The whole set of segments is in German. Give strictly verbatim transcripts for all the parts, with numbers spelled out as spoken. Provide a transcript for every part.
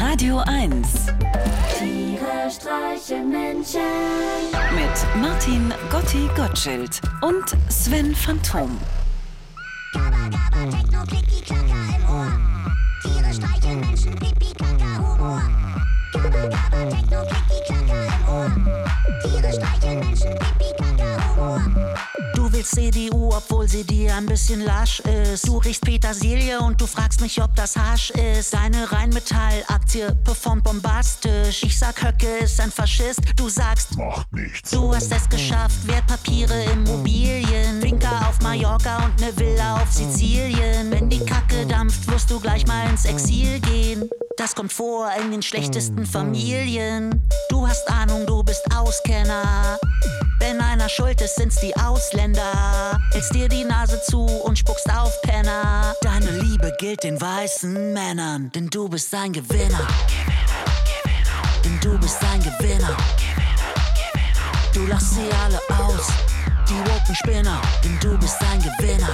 Radio eins. Tiere streichen Menschen. Mit Martin Gotti Gottschild und Sven Phantom. Gabba, gabba, Techno, Klicki, Klacker im Ohr. Tiere streichen Menschen, Pipi, Kaka, Humor. Gabba, gabba, Techno, Klicki, Klacker im Ohr. Tiere streichen Menschen, Pipi, Kaka, Humor. Du willst C D U, obwohl sie dir ein bisschen lasch ist. Du riechst Petersilie und du fragst mich, ob das Hasch ist. Deine Rheinmetall-Aktie performt bombastisch. Ich sag, Höcke ist ein Faschist, du sagst, macht nichts. Du hast es geschafft, Wertpapiere, Immobilien, Finca auf Mallorca und ne Villa auf Sizilien. Wenn die Kacke dampft, wirst du gleich mal ins Exil gehen. Das kommt vor in den schlechtesten Familien. Du hast Ahnung, du bist Auskenner. Wenn einer schuld ist, sind's die Ausländer. Hältst dir die Nase zu und spuckst auf Penner. Deine Liebe gilt den weißen Männern, denn du bist ein Gewinner. Denn du bist ein Gewinner. Du lachst sie alle aus, die woken Spinner, denn du bist ein Gewinner.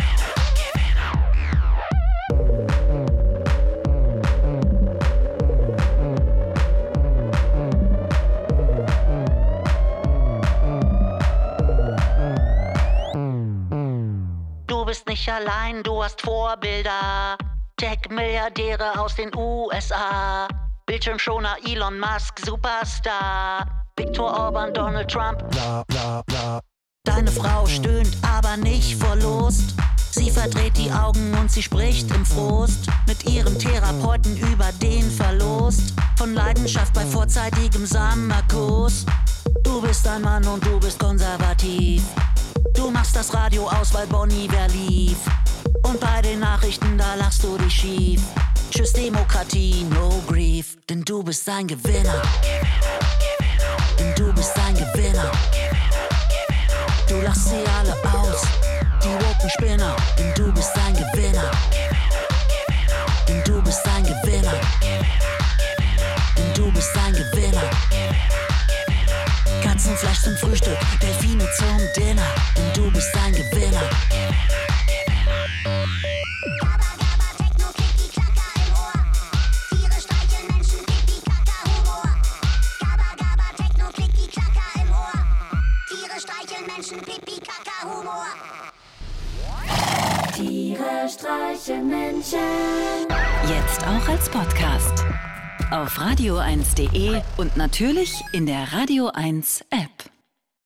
Du bist nicht allein, du hast Vorbilder. Tech-Milliardäre aus den U S A. Bildschirmschoner Elon Musk, Superstar. Viktor Orban, Donald Trump. Bla bla bla. Deine Frau stöhnt, aber nicht vor Lust. Sie verdreht die Augen und sie spricht im Frust mit ihrem Therapeuten über den Verlust von Leidenschaft bei vorzeitigem Samenerguss. Du bist ein Mann und du bist konservativ. Du machst das Radio aus, weil Bon Iver lief. Und bei den Nachrichten, da lachst du dich schief. Tschüss Demokratie, no grief. Denn du bist ein Gewinner. Denn du bist ein Gewinner. Du lachst sie alle aus, die woken Spinner. Denn du bist ein Gewinner. Denn du bist ein Gewinner. Denn du bist ein Gewinner. Katzenfleisch zum Frühstück, Delfine zum Dinner. Denn du bist ein Gewinner. Gabba, gabba, Techno, Klicki, Klacker im Ohr. Tiere streichen Menschen, Pipi, Kaka, Humor. Gabba, gabba, Techno, Klicki, Klacker im Ohr. Tiere streichen Menschen, Pipi, Kaka, Humor. Tiere streichen Menschen. Jetzt auch als Podcast. Auf radio eins punkt de und natürlich in der Radio eins App.